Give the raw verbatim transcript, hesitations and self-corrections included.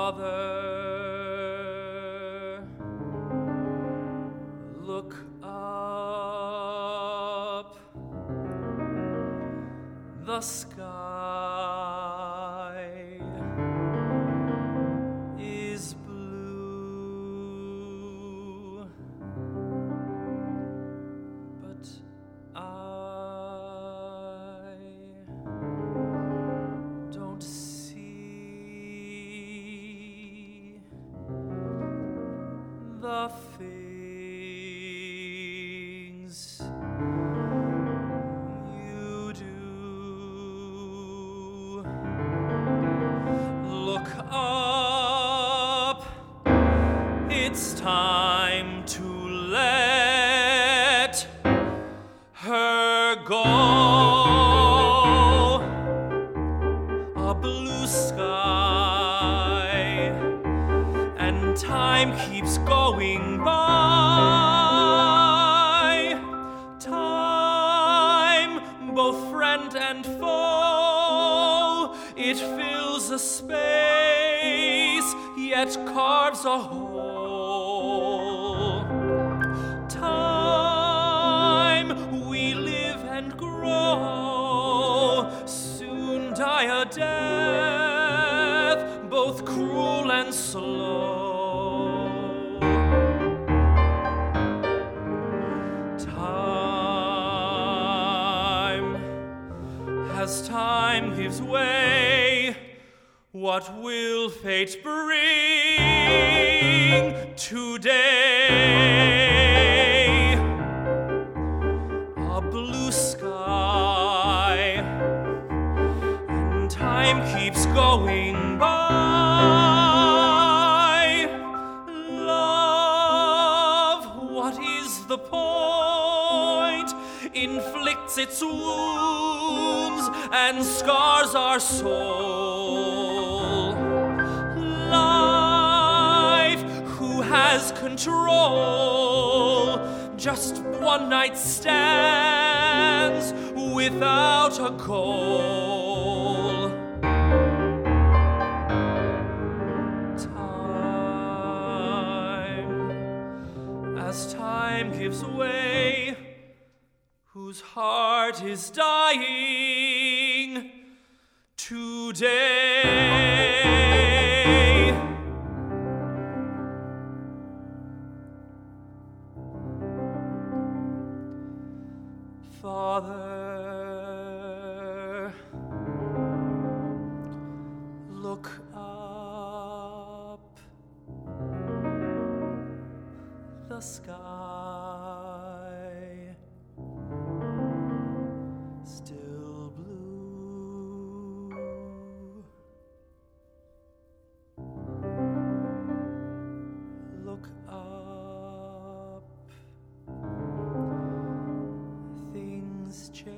Father, look up. The sky is blue, but I don't see the things you do. Look up, it's time to let her go. A blue sky, and time keeps going by. Time, both friend and foe, it fills a space, yet carves a hole. Time, we live and grow, soon die a death, both cruel and slow. Time, as time gives way, what will fate bring today? A blue sky, and time keeps going by. Love, what is the point? Inflicts its wounds and scars our soul. Life, who has control? Just one night stands without a goal. Time, as time gives way, whose heart is dying today. Father, look up. The sky still blue. Look up. Things change.